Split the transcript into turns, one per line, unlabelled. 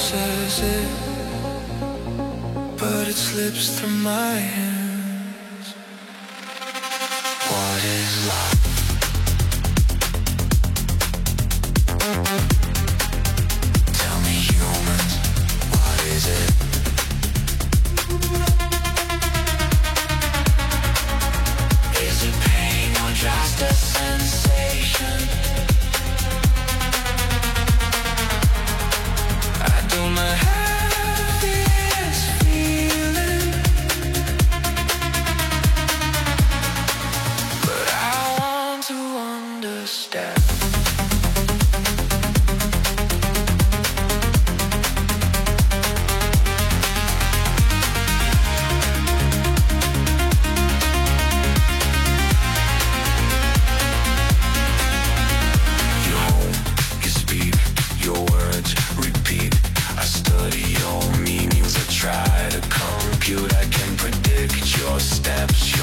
says it, but it slips through my hands. What is love? Tell me, humans, what is it? Is it pain or just a sensation? I don't know happiest feeling, but I want to understand. Try to compute, I can predict your steps.